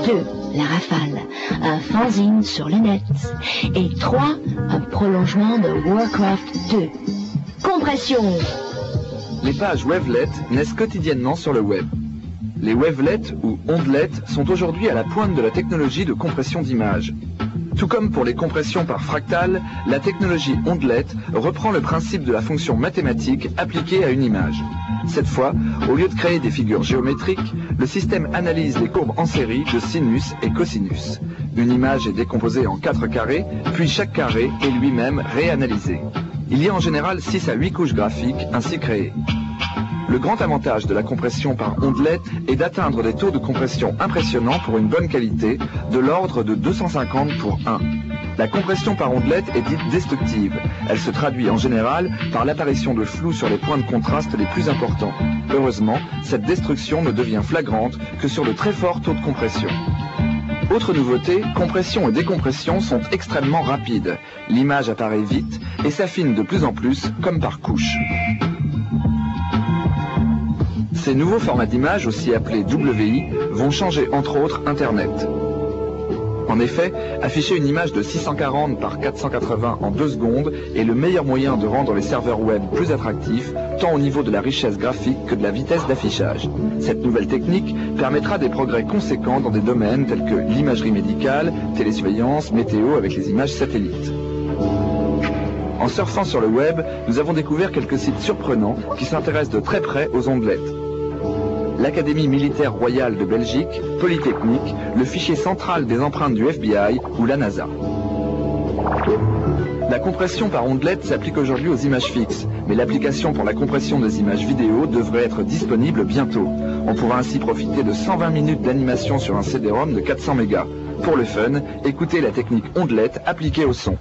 2, la Rafale, un fanzine sur le net. Et 3, un prolongement de Warcraft 2. Compression. Les pages wavelets naissent quotidiennement sur le web. Les wavelets ou ondelets sont aujourd'hui à la pointe de la technologie de compression d'images. Tout comme pour les compressions par fractal, la technologie ondelet reprend le principe de la fonction mathématique appliquée à une image. Cette fois, au lieu de créer des figures géométriques, le système analyse les courbes en série de sinus et cosinus. Une image est décomposée en 4 carrés, puis chaque carré est lui-même réanalysé. Il y a en général 6 à 8 couches graphiques ainsi créées. Le grand avantage de la compression par ondelet est d'atteindre des taux de compression impressionnants pour une bonne qualité, de l'ordre de 250 pour 1. La compression par ondelet est dite destructive. Elle se traduit en général par l'apparition de flou sur les points de contraste les plus importants. Heureusement, cette destruction ne devient flagrante que sur de très forts taux de compression. Autre nouveauté, compression et décompression sont extrêmement rapides. L'image apparaît vite et s'affine de plus en plus comme par couche. Ces nouveaux formats d'image, aussi appelés WI, vont changer entre autres Internet. En effet, afficher une image de 640 par 480 en 2 secondes est le meilleur moyen de rendre les serveurs web plus attractifs, tant au niveau de la richesse graphique que de la vitesse d'affichage. Cette nouvelle technique permettra des progrès conséquents dans des domaines tels que l'imagerie médicale, télésurveillance, météo avec les images satellites. En surfant sur le web, nous avons découvert quelques sites surprenants qui s'intéressent de très près aux ondelets. L'Académie militaire royale de Belgique, Polytechnique, le fichier central des empreintes du FBI ou la NASA. La compression par ondelet s'applique aujourd'hui aux images fixes, mais l'application pour la compression des images vidéo devrait être disponible bientôt. On pourra ainsi profiter de 120 minutes d'animation sur un CD-ROM de 400 mégas. Pour le fun, écoutez la technique ondelet appliquée au son.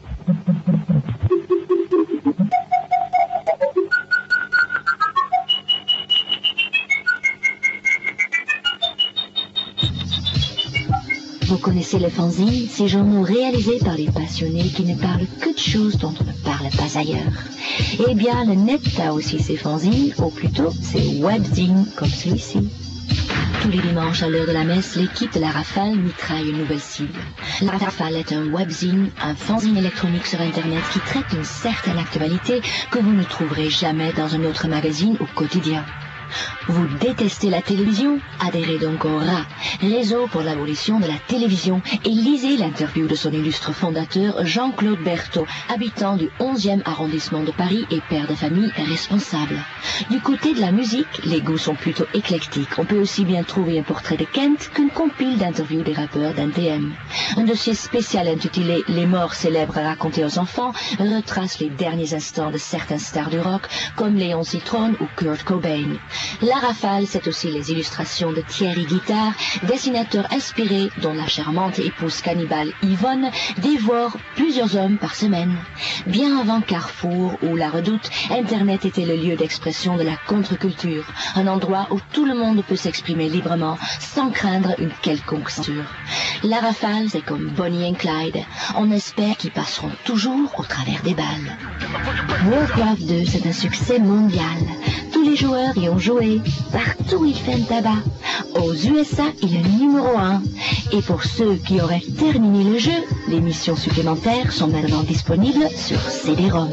Vous connaissez les fanzines, ces journaux réalisés par les passionnés qui ne parlent que de choses dont on ne parle pas ailleurs. Eh bien, le net a aussi ses fanzines, ou plutôt ses webzines, comme celui-ci. Tous les dimanches à l'heure de la messe, l'équipe de la Rafale mitraille une nouvelle cible. La Rafale est un webzine, un fanzine électronique sur Internet qui traite d'une certaine actualité que vous ne trouverez jamais dans un autre magazine au quotidien. Vous détestez la télévision? Adhérez donc au RA, Réseau pour l'abolition de la télévision, et lisez l'interview de son illustre fondateur Jean-Claude Berthaud, habitant du 11e arrondissement de Paris et père de famille responsable. Du côté de la musique, les goûts sont plutôt éclectiques. On peut aussi bien trouver un portrait de Kent qu'une compile d'interviews des rappeurs d'NTM. Un dossier spécial intitulé « Les morts célèbres racontées aux enfants » retrace les derniers instants de certains stars du rock comme Léon Zitrone ou Kurt Cobain. La Rafale, c'est aussi les illustrations de Thierry Guittard, dessinateur inspiré dont la charmante épouse cannibale Yvonne dévore plusieurs hommes par semaine. Bien avant Carrefour ou La Redoute, Internet était le lieu d'expression de la contre-culture, un endroit où tout le monde peut s'exprimer librement sans craindre une quelconque censure. La Rafale, c'est comme Bonnie et Clyde. On espère qu'ils passeront toujours au travers des balles. Warcraft 2, c'est un succès mondial. Tous les joueurs y ont joué. Partout il fait le tabac. Aux USA, il est numéro 1. Et pour ceux qui auraient terminé le jeu, les missions supplémentaires sont maintenant disponibles sur CD-ROM.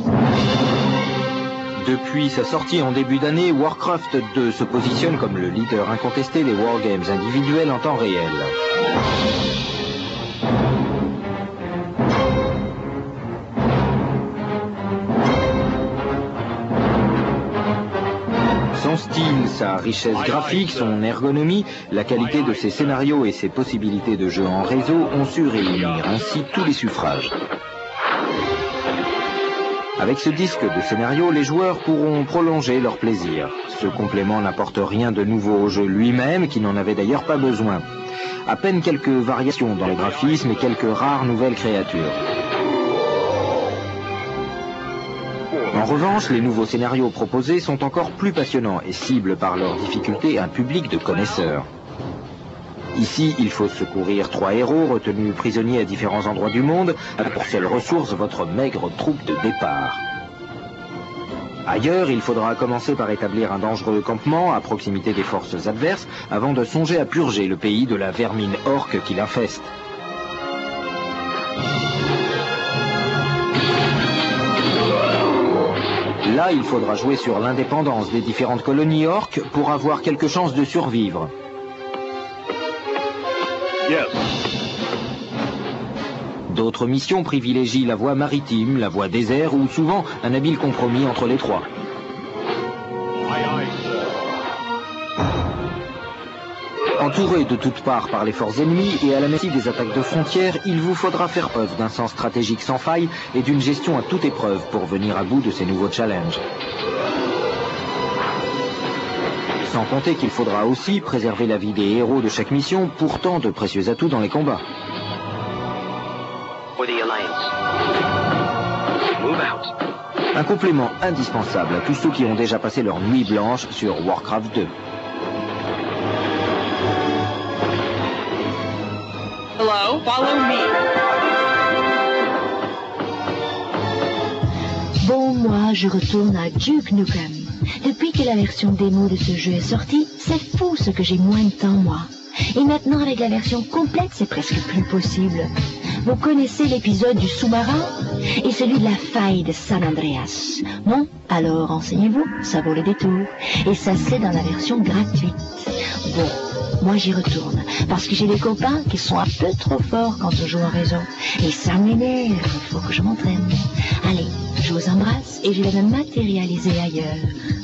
Depuis sa sortie en début d'année, Warcraft 2 se positionne comme le leader incontesté des wargames individuels en temps réel. Son style, sa richesse graphique, son ergonomie, la qualité de ses scénarios et ses possibilités de jeu en réseau ont su réunir ainsi tous les suffrages. Avec ce disque de scénario, les joueurs pourront prolonger leur plaisir. Ce complément n'apporte rien de nouveau au jeu lui-même, qui n'en avait d'ailleurs pas besoin. À peine quelques variations dans les graphismes et quelques rares nouvelles créatures. En revanche, les nouveaux scénarios proposés sont encore plus passionnants et ciblent par leur difficulté un public de connaisseurs. Ici, il faut secourir 3 héros retenus prisonniers à différents endroits du monde, avec pour seule ressource votre maigre troupe de départ. Ailleurs, il faudra commencer par établir un dangereux campement à proximité des forces adverses avant de songer à purger le pays de la vermine orque qui l'infeste. Là, il faudra jouer sur l'indépendance des différentes colonies orques pour avoir quelque chance de survivre. D'autres missions privilégient la voie maritime, la voie désert ou souvent un habile compromis entre les trois. Entouré de toutes parts par les forces ennemies et à la merci des attaques de frontières, il vous faudra faire preuve d'un sens stratégique sans faille et d'une gestion à toute épreuve pour venir à bout de ces nouveaux challenges. Sans compter qu'il faudra aussi préserver la vie des héros de chaque mission, pourtant de précieux atouts dans les combats. Un complément indispensable à tous ceux qui ont déjà passé leur nuit blanche sur Warcraft 2. Hello, follow me. Bon, moi, je retourne à Duke Nukem. Depuis que la version démo de ce jeu est sortie, c'est fou ce que j'ai moins de temps, moi. Et maintenant, avec la version complète, c'est presque plus possible. Vous connaissez l'épisode du sous-marin et celui de la faille de San Andreas. Non? Alors, renseignez-vous, ça vaut le détour. Et ça, c'est dans la version gratuite. Bon, moi j'y retourne, parce que j'ai des copains qui sont un peu trop forts quand on joue en réseau. Et ça m'énerve, il faut que je m'entraîne. Allez, je vous embrasse et je vais me matérialiser ailleurs.